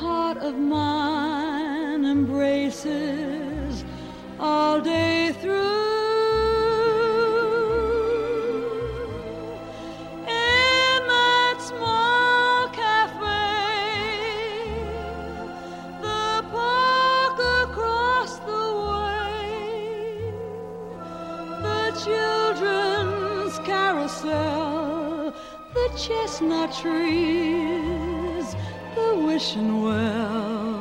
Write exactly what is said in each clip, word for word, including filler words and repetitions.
heart of mine embraces all day through. Children's carousel, the chestnut trees, the wishing well.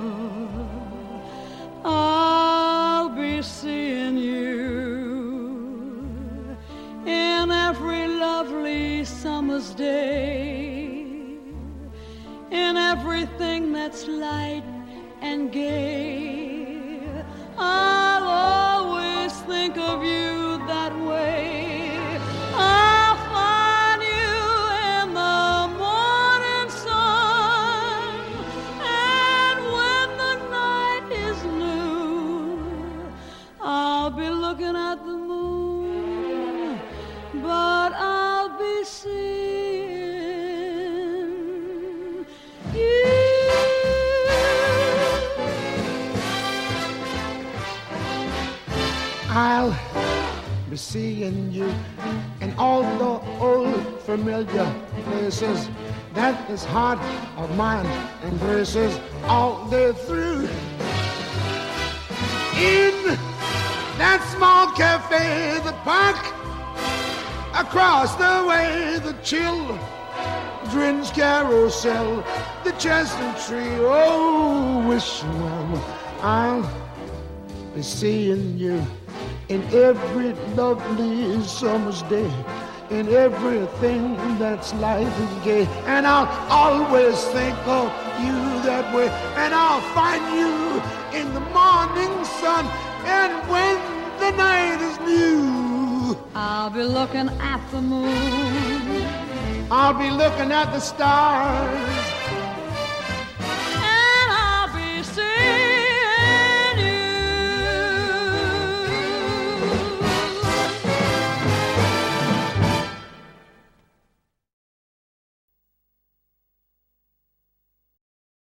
I'll be seeing you in every lovely summer's day, in everything that's light and gay. I'll always think of you that way. I'll find you in the morning sun, and when the night is new, I'll be looking at the moon, but I'll be seeing you. I'll be seeing you in all the old familiar places that this heart of mine embraces all day through. In that small cafe, the park, across the way, the children's carousel, the chestnut tree, oh, wishing well. I'll be seeing you in every lovely summer's day, in everything that's light and gay, and I'll always think of you that way, and I'll find you in the morning sun, and when the night is new, I'll be looking at the moon, I'll be looking at the stars,